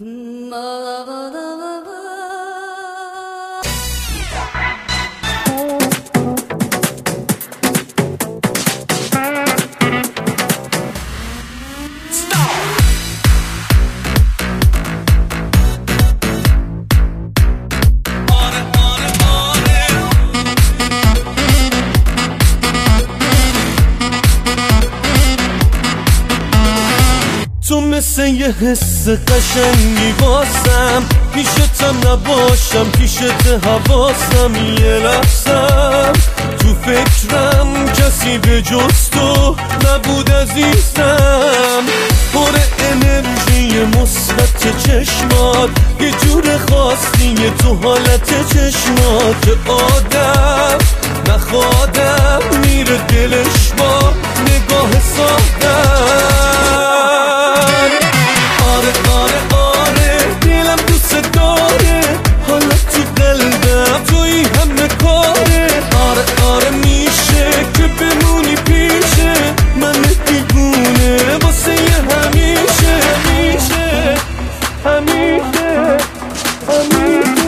تو مثل یه حس قشنگی واسم، پیشتم نباشم پیشت حواسم، یه لحظم تو فکرم کسی به جز تو نبود عزیزم. پر انرژی مثبت چشمات، یه جور خاصیه تو حالت چشمات که آدم نخوادم میره دلش با نگاه سادم. دلم دوست داره، حالا تو قلبم توی همه کاره. آره میشه که بمونی پیشه من دیوونه واسه همیشه همیشه همیشه همیشه.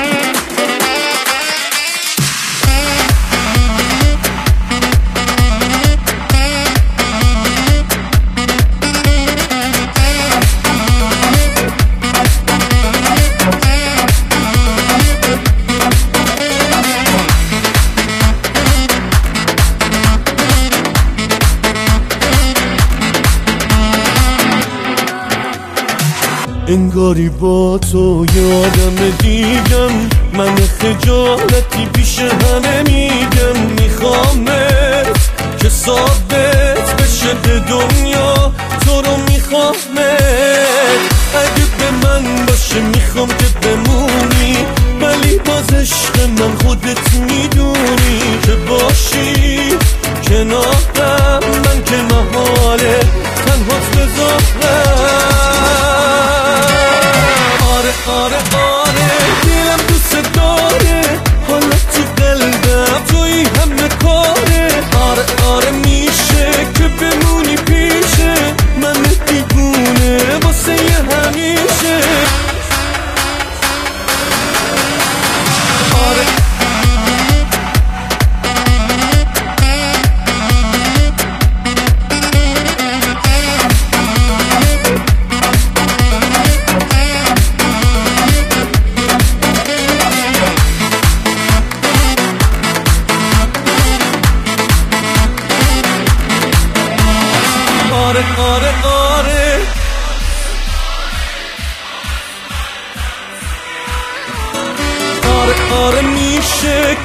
انگاری با تو یادم دیگم، من خجالتی پیش همه میگم. میخوامت که ثابت بشه به دنیا تو رو میخوامت. اگه به من باشه میخوام که بمونی، ولی باز عشق من خودت میدونی که باشی کنارم من که محاله تنهات بذارم. آره دلم دوست داره، حالا تو قلبم توی همه کاره. آره میشه که بمونی پیشه من دیوونه واسه همیشه. آره میشه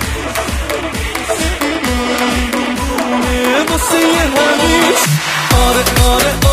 واسه همیشه. آره